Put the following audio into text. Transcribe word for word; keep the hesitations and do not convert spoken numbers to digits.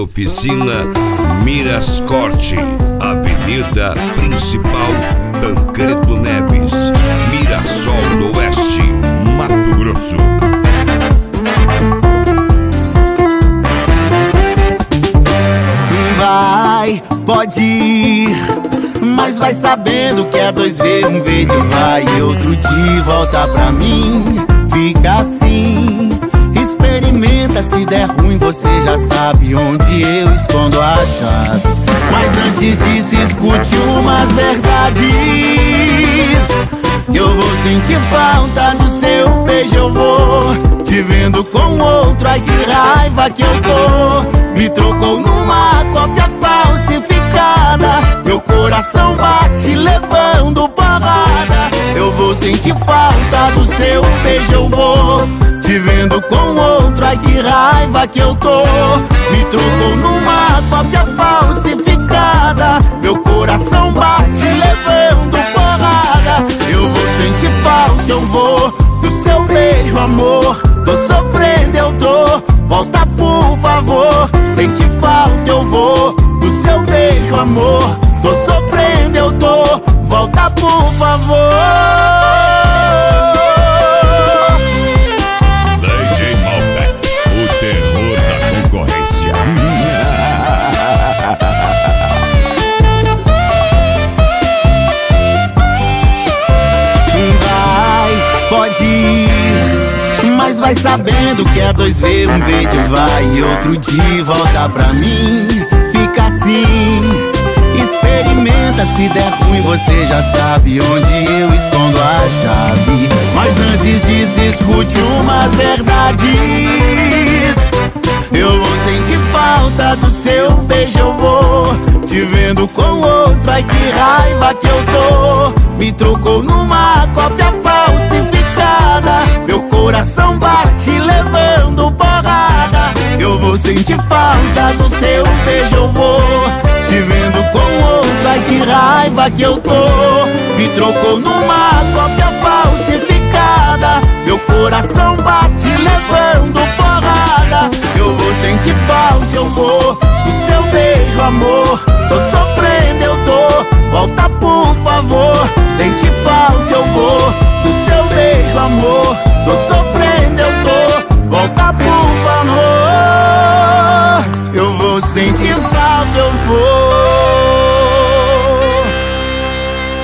Oficina Mirascorte, Avenida Principal, Tancredo Neves, Mirassol do Oeste, Mato Grosso. Vai, pode ir, mas vai sabendo que é dois vezes um verde vai e outro de volta pra mim. Fica assim, experimenta, se der ruim você já sabe onde eu escondo a chave. Mas antes disso escute umas verdades, que eu vou sentir falta do seu beijo, eu vou te vendo com outro, ai que raiva que eu tô. Me trocou numa cópia falsificada, meu coração bate levando porrada. Eu vou sentir falta do seu beijo, eu vou te vendo com outro, ai que raiva que eu tô. Me trocou numa cópia falsificada, meu coração bate levando porrada. Eu vou sentir falta, eu vou do seu beijo, amor. Tô sofrendo, eu tô, volta por favor. Senti falta, eu vou do seu beijo, amor. Tô sofrendo, eu tô, volta por favor. D J Malbec, o terror da concorrência. Vai, pode ir, mas vai sabendo que é dois vezes um verde vai e outro de volta pra mim. Fica assim, experimenta, se der ruim você já sabe onde eu escondo a chave. Mas antes disso escute umas verdades, eu vou sentir falta do seu beijo, eu vou te vendo com outro, ai que raiva que eu tô. Me trocou numa cópia falsificada, meu coração bate levando porrada. Eu vou sentir falta do seu beijo, eu vou te vendo com outro, ai que raiva que eu tô. Me trocou numa cópia falsificada, meu coração bate levando porrada. Eu vou sentir falta, eu vou do seu beijo, amor.